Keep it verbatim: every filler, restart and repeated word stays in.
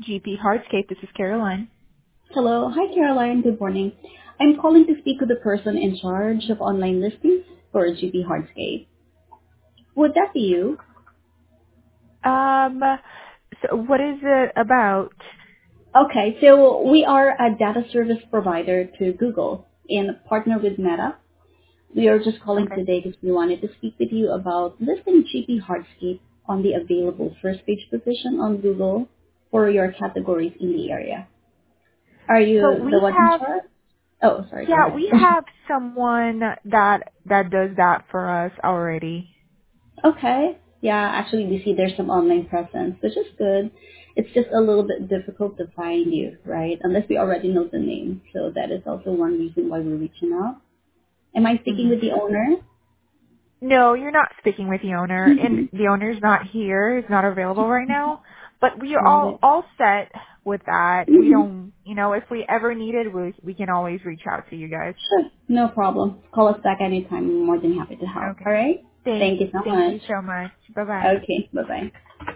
G P Hardscape. This is Caroline. Hello. Hi, Caroline. Good morning. I'm calling to speak with the person in charge of online listings for G P Hardscape. Would that be you? Um, so what is it about? Okay, so we are a data service provider to Google and partner with Meta. We are just calling Okay. today because we wanted to speak with you about listing G P Hardscape on the available first page position on Google for your categories in the area. Are So you the we one in have, charge? Oh, sorry, go yeah, ahead. we have someone that that does that for us already. Okay. Yeah, actually we see there's some online presence, which is good. It's just a little bit difficult to find you, right? Unless we already know the name. So that is also one reason why we're reaching out. Am I speaking hmm with the owner? No, you're not speaking with the owner, and Mm-hmm. the owner's not here. He's not available right now. But we are Got all it. all set with that. We Mm-hmm. don't, you know, if we ever need it, we we can always reach out to you guys. Sure. No problem. Call us back anytime. I'm more than happy to help. Okay. All right? Thank Thank you so thank much. you so much. Bye bye. Okay. Bye-bye.